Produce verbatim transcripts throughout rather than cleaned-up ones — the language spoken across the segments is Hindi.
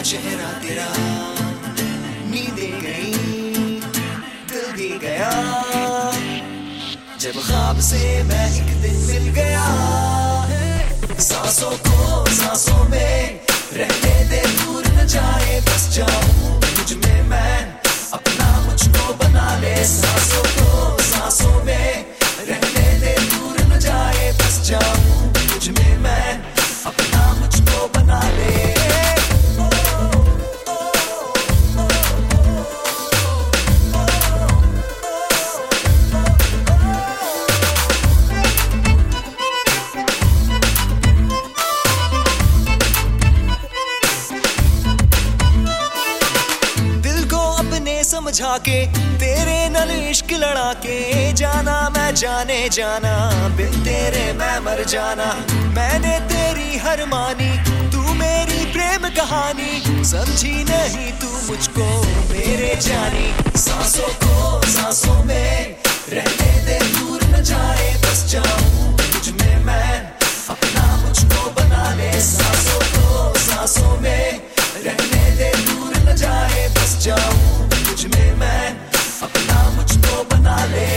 चेहरा तेरा, नींदें गई दिल भी गया, जब ख्वाब से मैं एक दिन मिल गया। सांसों को सांसों में रहने दे, दूर न जाए, बस जाऊं तुझ में मैं, अपना मुझको बना ले। सांसों को सांसों में रहने दे, दूर न जाए, बस जाऊं तुझ में मैं, अपना मुझको बना ले। समझा के तेरे नल इश्क लड़ा के, जाना मैं जाने जाना, बिन तेरे मैं मर जाना। मैंने तेरी हर मानी, तू मेरी प्रेम कहानी, समझी नहीं तू मुझको मेरे जानी। सांसों को सांसों में रहने दे, दूर न जाए, बस जाऊं तुझ में मैं, अपना मुझको बना ले। सांसों को सांसों में रहने दे, दूर न जाए, बस जाऊं तुझ में मैं, अपना मुझको बना ले।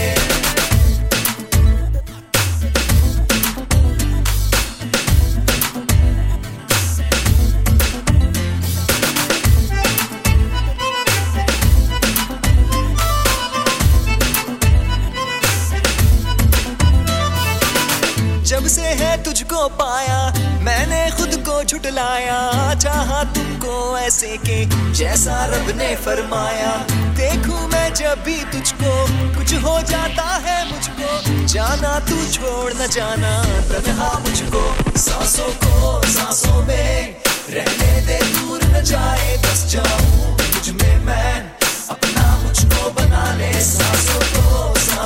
जब से है तुझको पाया, मैंने खुद को झुटलाया, चाहा तुमको ऐसे के जैसा रब ने फरमाया। देखूं मैं जब भी तुझको, कुछ हो जाता है मुझको, जाना तू छोड़ न जाना तन्हा मुझको। सांसों को सांसों में रहने दे, दूर न जाए, बस जाऊं तुझ में मैं, अपना मुझको बना ले। सांसों को